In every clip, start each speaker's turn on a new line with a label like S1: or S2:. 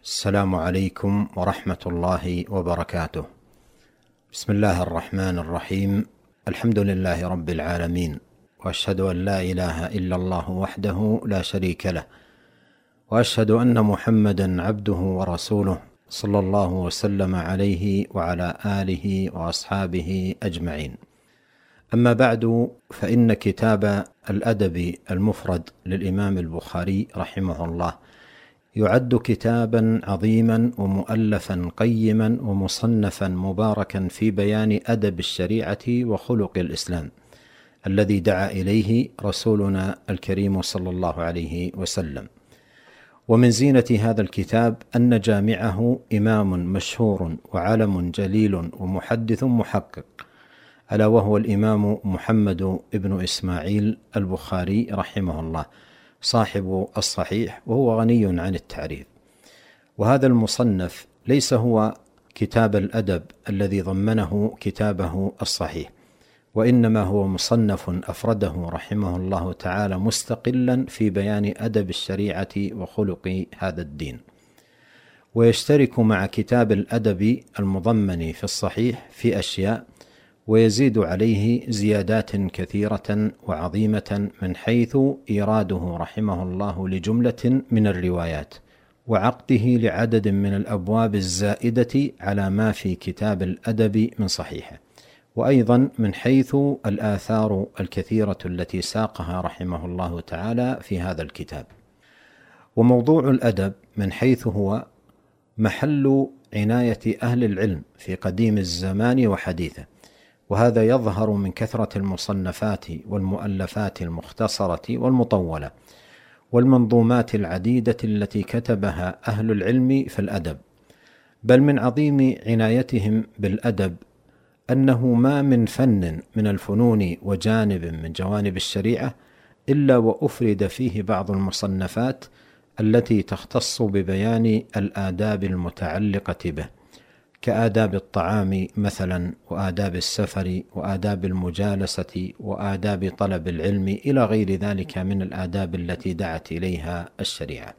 S1: السلام عليكم ورحمة الله وبركاته. بسم الله الرحمن الرحيم. الحمد لله رب العالمين، وأشهد أن لا إله إلا الله وحده لا شريك له، وأشهد أن محمدا عبده ورسوله صلى الله وسلم عليه وعلى آله وأصحابه أجمعين. أما بعد، فإن كتاب الأدب المفرد للإمام البخاري رحمه الله يعد كتابا عظيما ومؤلفا قيما ومصنفا مباركا في بيان أدب الشريعة وخلق الإسلام الذي دعا إليه رسولنا الكريم صلى الله عليه وسلم. ومن زينة هذا الكتاب أن جامعه إمام مشهور وعلم جليل ومحدث محقق، ألا وهو الإمام محمد بن إسماعيل البخاري رحمه الله، صاحب الصحيح، وهو غني عن التعريف. وهذا المصنف ليس هو كتاب الأدب الذي ضمنه كتابه الصحيح، وإنما هو مصنف أفرده رحمه الله تعالى مستقلا في بيان أدب الشريعة وخلق هذا الدين، ويشترك مع كتاب الأدب المضمن في الصحيح في أشياء، ويزيد عليه زيادات كثيرة وعظيمة من حيث إيراده رحمه الله لجملة من الروايات، وعقده لعدد من الأبواب الزائدة على ما في كتاب الأدب من صحيحه، وأيضا من حيث الآثار الكثيرة التي ساقها رحمه الله تعالى في هذا الكتاب. وموضوع الأدب من حيث هو محل عناية أهل العلم في قديم الزمان وحديثه، وهذا يظهر من كثرة المصنفات والمؤلفات المختصرة والمطولة والمنظومات العديدة التي كتبها أهل العلم في الأدب. بل من عظيم عنايتهم بالأدب أنه ما من فن من الفنون وجانب من جوانب الشريعة إلا وأفرد فيه بعض المصنفات التي تختص ببيان الآداب المتعلقة به، كآداب الطعام مثلا، وآداب السفر، وآداب المجالسة، وآداب طلب العلم، إلى غير ذلك من الآداب التي دعت إليها الشريعة.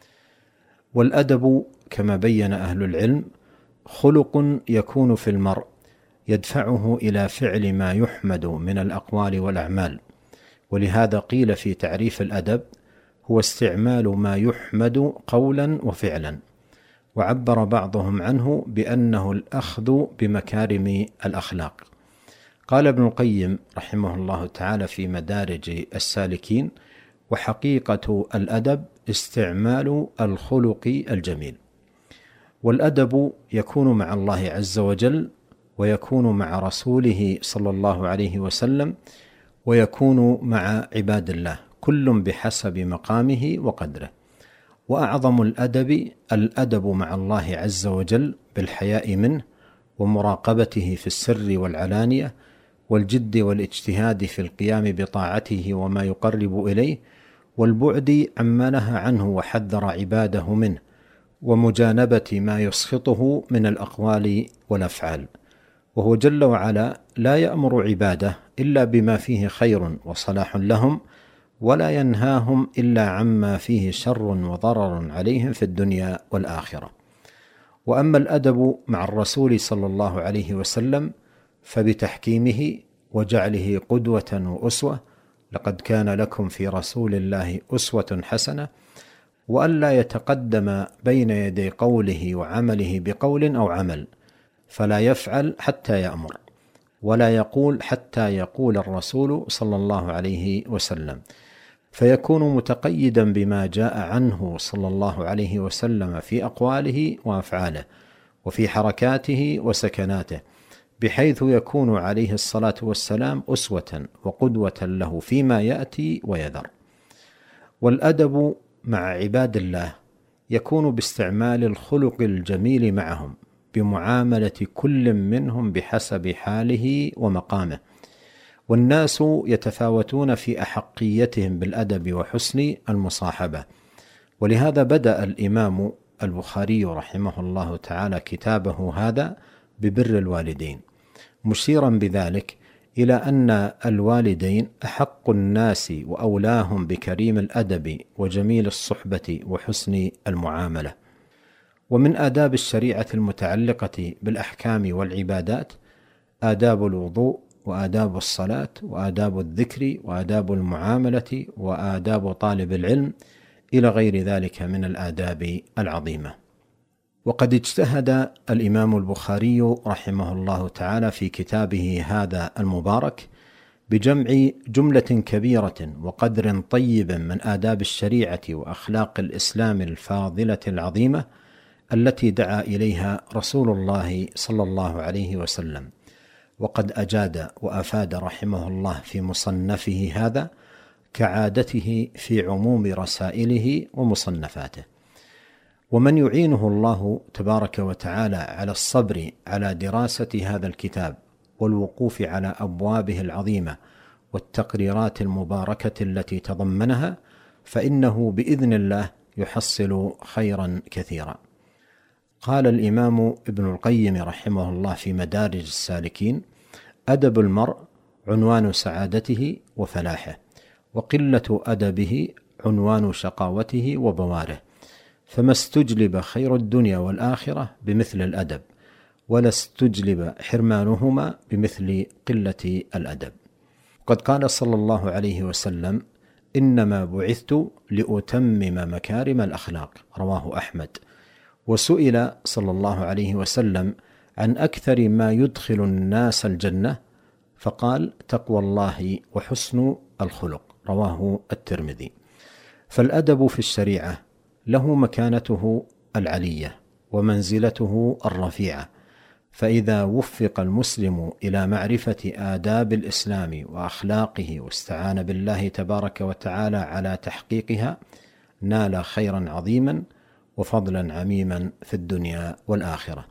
S1: والأدب كما بين أهل العلم خلق يكون في المرء يدفعه إلى فعل ما يحمد من الأقوال والأعمال، ولهذا قيل في تعريف الأدب هو استعمال ما يحمد قولا وفعلا، وعبر بعضهم عنه بأنه الأخذ بمكارم الأخلاق. قال ابن القيم رحمه الله تعالى في مدارج السالكين: وحقيقة الأدب استعمال الخلق الجميل. والأدب يكون مع الله عز وجل، ويكون مع رسوله صلى الله عليه وسلم، ويكون مع عباد الله، كل بحسب مقامه وقدره. وأعظم الأدب مع الله عز وجل بالحياء منه، ومراقبته في السر والعلانية، والجد والاجتهاد في القيام بطاعته وما يقرب إليه، والبعد عما نهى عنه وحذر عباده منه، ومجانبة ما يسخطه من الأقوال والأفعال. وهو جل وعلا لا يأمر عباده إلا بما فيه خير وصلاح لهم، ولا ينهاهم إلا عما فيه شر وضرر عليهم في الدنيا والآخرة. وأما الأدب مع الرسول صلى الله عليه وسلم فبتحكيمه وجعله قدوة وأسوة، لقد كان لكم في رسول الله أسوة حسنة، وألا يتقدم بين يدي قوله وعمله بقول أو عمل، فلا يفعل حتى يأمر، ولا يقول حتى يقول الرسول صلى الله عليه وسلم، فيكون متقيدا بما جاء عنه صلى الله عليه وسلم في أقواله وأفعاله، وفي حركاته وسكناته، بحيث يكون عليه الصلاة والسلام أسوة وقدوة له فيما يأتي ويذر. والأدب مع عباد الله يكون باستعمال الخلق الجميل معهم، بمعاملة كل منهم بحسب حاله ومقامه. والناس يتفاوتون في أحقيتهم بالأدب وحسن المصاحبة، ولهذا بدأ الإمام البخاري رحمه الله تعالى كتابه هذا ببر الوالدين، مشيرا بذلك إلى أن الوالدين أحق الناس وأولاهم بكريم الأدب وجميل الصحبة وحسن المعاملة. ومن آداب الشريعة المتعلقة بالأحكام والعبادات آداب الوضوء وآداب الصلاة وآداب الذكر وآداب المعاملة وآداب طالب العلم إلى غير ذلك من الآداب العظيمة. وقد اجتهد الإمام البخاري رحمه الله تعالى في كتابه هذا المبارك بجمع جملة كبيرة وقدر طيب من آداب الشريعة وأخلاق الإسلام الفاضلة العظيمة التي دعا إليها رسول الله صلى الله عليه وسلم، وقد أجاد وأفاد رحمه الله في مصنفه هذا كعادته في عموم رسائله ومصنفاته. ومن يعينه الله تبارك وتعالى على الصبر على دراسة هذا الكتاب والوقوف على أبوابه العظيمة والتقريرات المباركة التي تضمنها، فإنه بإذن الله يحصل خيرا كثيرا. قال الإمام ابن القيم رحمه الله في مدارج السالكين: أدب المرء عنوان سعادته وفلاحه، وقلة أدبه عنوان شقاوته وبواره، فما استجلب خير الدنيا والآخرة بمثل الأدب، ولا استجلب حرمانهما بمثل قلة الأدب. قد قال صلى الله عليه وسلم: إنما بعثت لأتمم مكارم الأخلاق، رواه أحمد. وسئل صلى الله عليه وسلم عن أكثر ما يدخل الناس الجنة، فقال: تقوى الله وحسن الخلق، رواه الترمذي. فالأدب في الشريعة له مكانته العلية ومنزلته الرفيعة، فإذا وفق المسلم إلى معرفة آداب الإسلام وأخلاقه واستعان بالله تبارك وتعالى على تحقيقها نال خيرا عظيما وفضلا عميما في الدنيا والآخرة.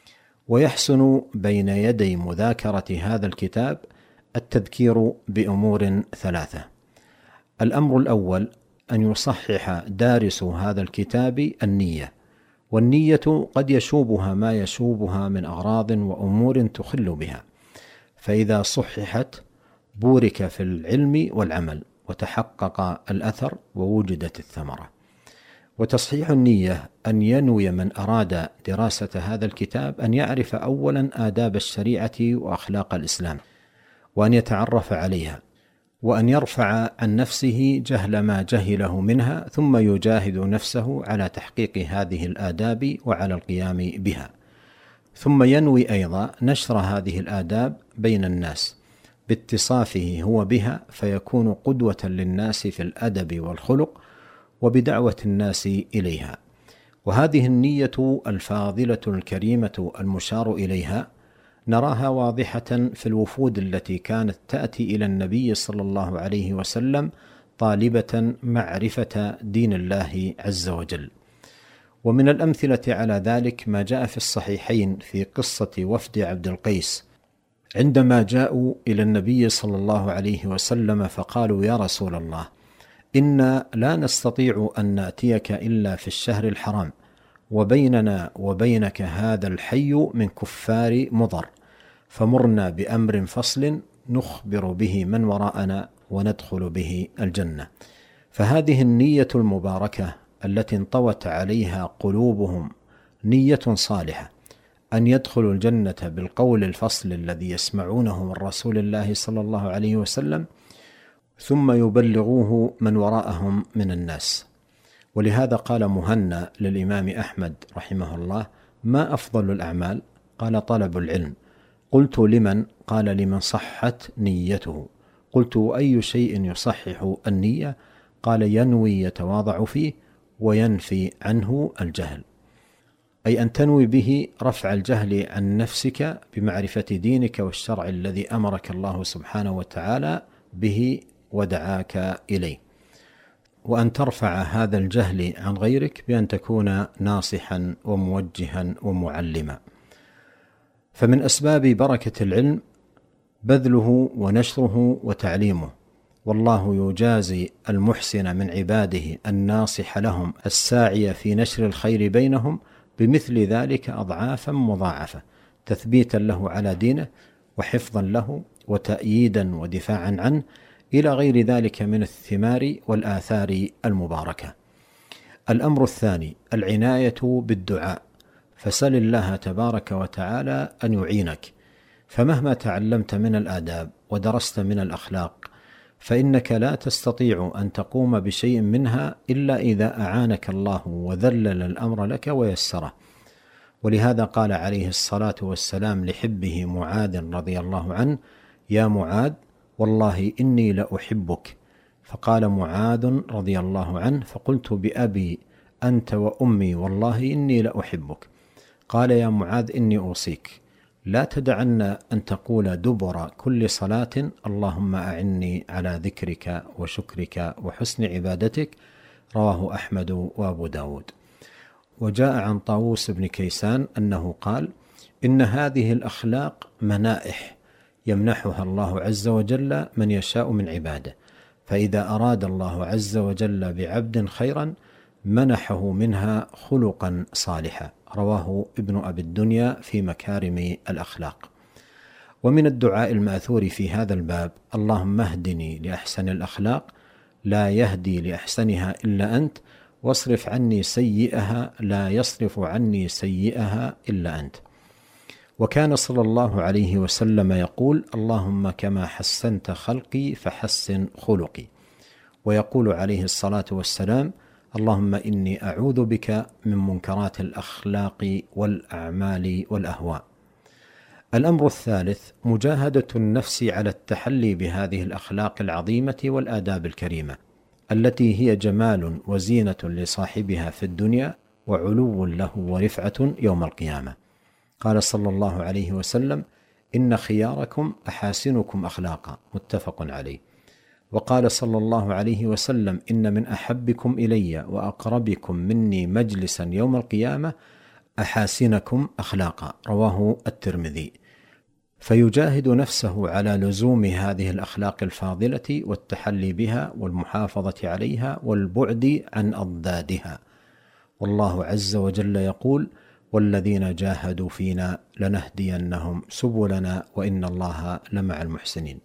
S1: ويحسن بين يدي مذاكرة هذا الكتاب التذكير بأمور ثلاثة. الأمر الأول أن يصحح دارس هذا الكتاب النية، والنية قد يشوبها ما يشوبها من أغراض وأمور تخل بها، فإذا صححت بورك في العلم والعمل وتحقق الأثر ووجدت الثمرة. وتصحيح النية أن ينوي من أراد دراسة هذا الكتاب أن يعرف أولا آداب الشريعة وأخلاق الإسلام، وأن يتعرف عليها، وأن يرفع عن نفسه جهل ما جهله منها، ثم يجاهد نفسه على تحقيق هذه الآداب وعلى القيام بها، ثم ينوي أيضا نشر هذه الآداب بين الناس باتصافه هو بها، فيكون قدوة للناس في الأدب والخلق وبدعوة الناس إليها. وهذه النية الفاضلة الكريمة المشار إليها نراها واضحة في الوفود التي كانت تأتي إلى النبي صلى الله عليه وسلم طالبة معرفة دين الله عز وجل. ومن الأمثلة على ذلك ما جاء في الصحيحين في قصة وفد عبد القيس عندما جاءوا إلى النبي صلى الله عليه وسلم فقالوا: يا رسول الله، إنا لا نستطيع أن نأتيك إلا في الشهر الحرام، وبيننا وبينك هذا الحي من كفار مضر، فمرنا بأمر فصل نخبر به من وراءنا وندخل به الجنة. فهذه النية المباركة التي انطوت عليها قلوبهم نية صالحة أن يدخلوا الجنة بالقول الفصل الذي يسمعونه من رسول الله صلى الله عليه وسلم، ثم يبلغوه من وراءهم من الناس. ولهذا قال مهنا للإمام أحمد رحمه الله: ما أفضل الأعمال؟ قال: طلب العلم. قلت: لمن؟ قال: لمن صحت نيته. قلت: أي شيء يصحح النية؟ قال: ينوي يتواضع فيه وينفي عنه الجهل، أي أن تنوي به رفع الجهل عن نفسك بمعرفة دينك والشرع الذي أمرك الله سبحانه وتعالى به ودعاك إليه، وأن ترفع هذا الجهل عن غيرك بأن تكون ناصحا وموجها ومعلما. فمن أسباب بركة العلم بذله ونشره وتعليمه، والله يجازي المحسن من عباده الناصح لهم الساعي في نشر الخير بينهم بمثل ذلك أضعافا مضاعفة، تثبيتا له على دينه وحفظا له وتأييدا ودفاعا عنه إلى غير ذلك من الثمار والآثار المباركة. الأمر الثاني العناية بالدعاء، فسل الله تبارك وتعالى أن يعينك، فمهما تعلمت من الآداب ودرست من الأخلاق فإنك لا تستطيع أن تقوم بشيء منها إلا إذا أعانك الله وذلل الأمر لك ويسره. ولهذا قال عليه الصلاة والسلام لحبه معاذ رضي الله عنه: يا معاذ والله إني لأحبك. فقال معاذ رضي الله عنه: فقلت بأبي أنت وأمي والله إني لأحبك. قال: يا معاذ إني أوصيك لا تدعن أن تقول دبر كل صلاة: اللهم أعني على ذكرك وشكرك وحسن عبادتك. رواه أحمد وأبو داود. وجاء عن طاووس بن كيسان أنه قال: إن هذه الأخلاق منائح يمنحها الله عز وجل من يشاء من عباده، فإذا أراد الله عز وجل بعبد خيرا منحه منها خلقا صالحا. رواه ابن أبي الدنيا في مكارم الأخلاق. ومن الدعاء المأثور في هذا الباب: اللهم اهدني لأحسن الأخلاق لا يهدي لأحسنها إلا أنت، واصرف عني سيئها لا يصرف عني سيئها إلا أنت. وكان صلى الله عليه وسلم يقول: اللهم كما حسنت خلقي فحسن خلقي. ويقول عليه الصلاة والسلام: اللهم إني أعوذ بك من منكرات الأخلاق والأعمال والأهواء. الأمر الثالث مجاهدة النفس على التحلي بهذه الأخلاق العظيمة والآداب الكريمة التي هي جمال وزينة لصاحبها في الدنيا وعلو له ورفعة يوم القيامة. قال صلى الله عليه وسلم: إن خياركم أحاسنكم أخلاقا. متفق عليه. وقال صلى الله عليه وسلم: إن من أحبكم إلي وأقربكم مني مجلسا يوم القيامة أحاسنكم أخلاقا. رواه الترمذي. فيجاهد نفسه على لزوم هذه الأخلاق الفاضلة والتحلي بها والمحافظة عليها والبعد عن أضدادها. والله عز وجل يقول: والذين جاهدوا فينا لنهدينهم سبلنا وإن الله لمع المحسنين.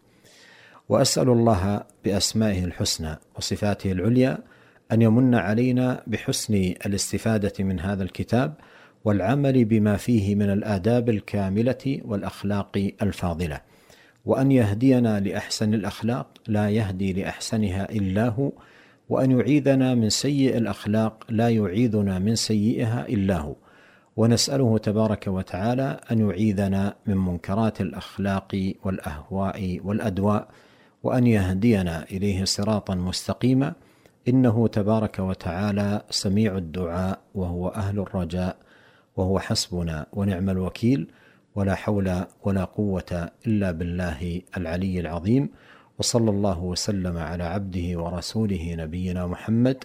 S1: وأسأل الله بأسمائه الحسنى وصفاته العليا أن يمن علينا بحسن الاستفادة من هذا الكتاب والعمل بما فيه من الآداب الكاملة والأخلاق الفاضلة، وأن يهدينا لأحسن الأخلاق لا يهدي لأحسنها إلا هو، وأن يعيذنا من سيء الأخلاق لا يعيذنا من سيئها إلا هو. ونسأله تبارك وتعالى أن يعيذنا من منكرات الأخلاق والأهواء والأدواء، وأن يهدينا إليه صراطا مستقيما، إنه تبارك وتعالى سميع الدعاء وهو أهل الرجاء، وهو حسبنا ونعم الوكيل، ولا حول ولا قوة إلا بالله العلي العظيم. وصلى الله وسلم على عبده ورسوله نبينا محمد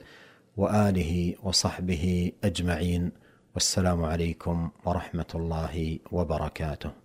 S1: وآله وصحبه أجمعين. والسلام عليكم ورحمة الله وبركاته.